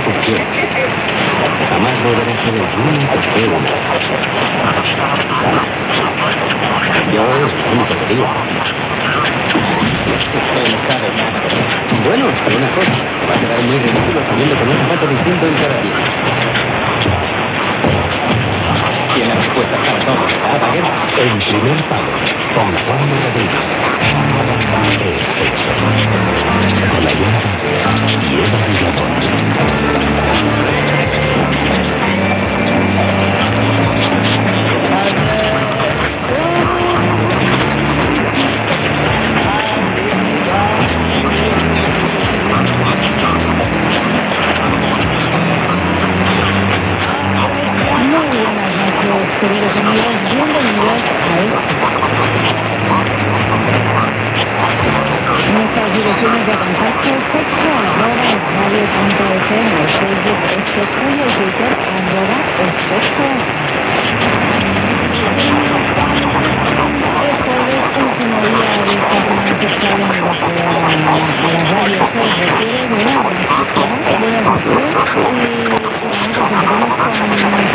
decepción. Jamás volveré a ser el único que fue una. Yo es lo único que digo. Bueno, hay una cosa. Va a quedar muy ridículo sabiendo que no hace falta distinto en cada día. Tiene la respuesta para todo. En primer palo, con Juan Rodríguez. El sexo. Con la llanta y Eva Villamón. Queridos amigos, bienvenidos a nuestras direcciones de contacto sexo@radio.fm, Facebook sexo y el Twitter @sexo. Es jueves, último día de esta semana sexual en la que a la radio se refiere. Buenas noches y empezamos con